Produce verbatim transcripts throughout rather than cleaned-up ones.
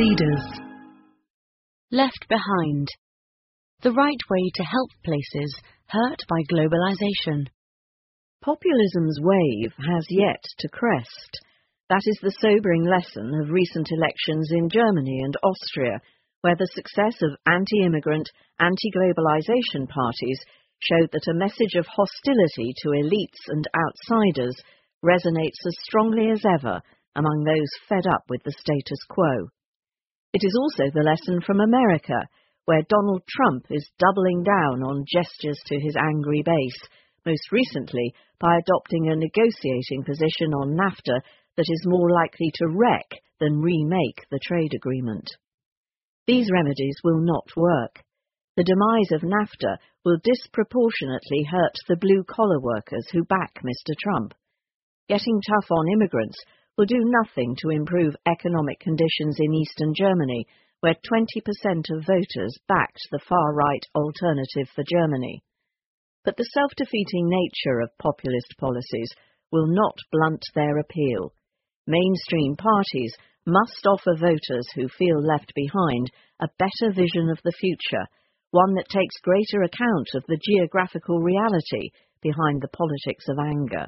leaders. Left behind. The right way to help places hurt by globalization. Populism's wave has yet to crest. That is the sobering lesson of recent elections in Germany and Austria, where the success of anti-immigrant, anti-globalization parties showed that a message of hostility to elites and outsiders resonates as strongly as ever among those fed up with the status quo. It is also the lesson from America, where Donald Trump is doubling down on gestures to his angry base, most recently by adopting a negotiating position on NAFTA that is more likely to wreck than remake the trade agreement. These remedies will not work. The demise of NAFTA will disproportionately hurt the blue-collar workers who back Mister Trump. Getting tough on immigrants will do nothing to improve economic conditions in eastern Germany, where twenty percent of voters backed the far-right Alternative for Germany. But the self-defeating nature of populist policies will not blunt their appeal. Mainstream parties must offer voters who feel left behind a better vision of the future, one that takes greater account of the geographical reality behind the politics of anger.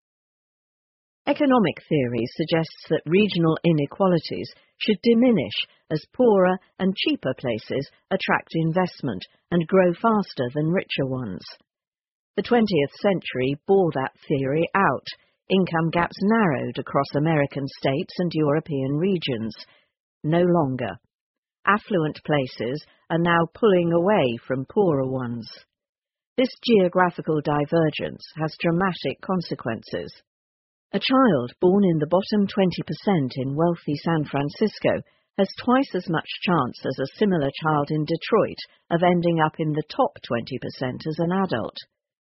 Economic theory suggests that regional inequalities should diminish as poorer and cheaper places attract investment and grow faster than richer ones. The twentieth century bore that theory out. Income gaps narrowed across American states and European regions. No longer. Affluent places are now pulling away from poorer ones. This geographical divergence has dramatic consequences. A child born in the bottom twenty percent in wealthy San Francisco has twice as much chance as a similar child in Detroit of ending up in the top twenty percent as an adult.